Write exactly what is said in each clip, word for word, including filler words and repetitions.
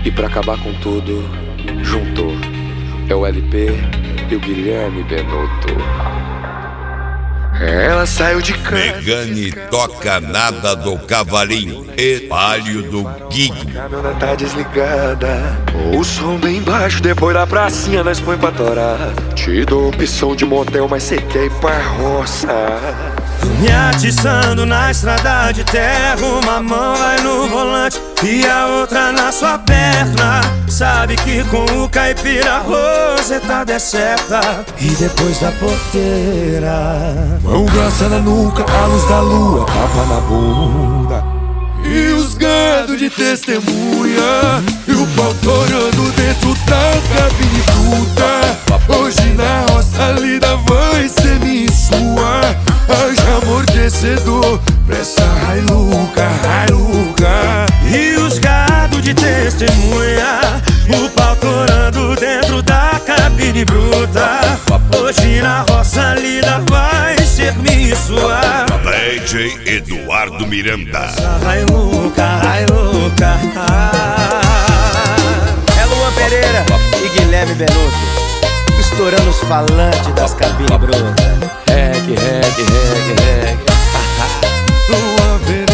E pra acabar com tudo, juntou. É o L P e o Guilherme Benotto. Ela saiu de casa. Megane toca nada do cavalinho. Espalho do Guigo. A câmera tá desligada. O som bem baixo, depois da pracinha nós põe pra torar. Te dou opção de motel, mas cê quer ir pra roça. Me atiçando na estrada de terra, uma mão vai no volante e a outra na sua perna. Sabe que com o caipira a roseta deserta. E depois da porteira, mão grossa na nuca, a luz da lua, tapa na bunda. E os gado de testemunha, e o pau torando dentro da cabine bruta. Hoje na roça a lida vai ser minha e sua. Haja amortecedor pra essa Hilux, Hilux. E os gado de testemunha, o pau torando dentro da cabine bruta. Hoje na roça a lida vai ser minha e sua. D J Eduardo Miranda. Hilux, Hilux. É Luan Pereira e Guilherme Benotto, estourando os falantes das cabines brutas. Reggae, reggae, reggae, reggae. Luan Pereira,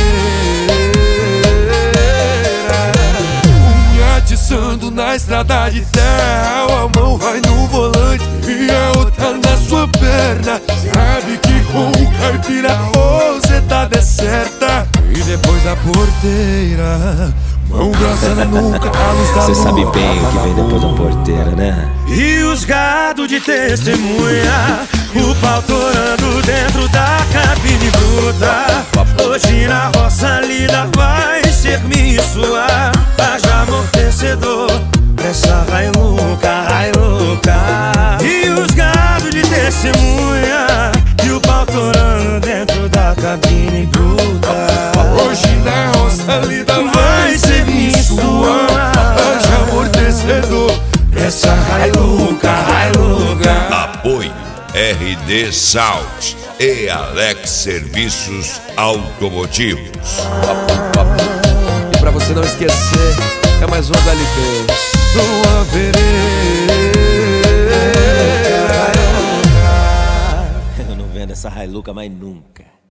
me atiçando na estrada de terra. A mão vai no volante e a outra na sua perna. Sabe que com o caipira a roseta deserta. E depois da porteira, mão grossa na nuca, a luz da lua. Cê sabe bem o que vem depois da porteira, né? E os gado de testemunha, o pau torando dentro da cabine bruta. Hoje na roça a lida vai ser minha e sua. Haja amortecedor pra essa Hilux, Hilux. E os gado de testemunha, e o pau torando dentro da cabine bruta. Hoje na roça a lida vai ser minha e sua. Haja amortecedor pra essa Hilux, Hilux. Apoio R D Sound e Alex Serviços Automotivos. E pra você não esquecer, é mais um do L P. Luan Pereira. Eu não vendo essa Hilux mais nunca.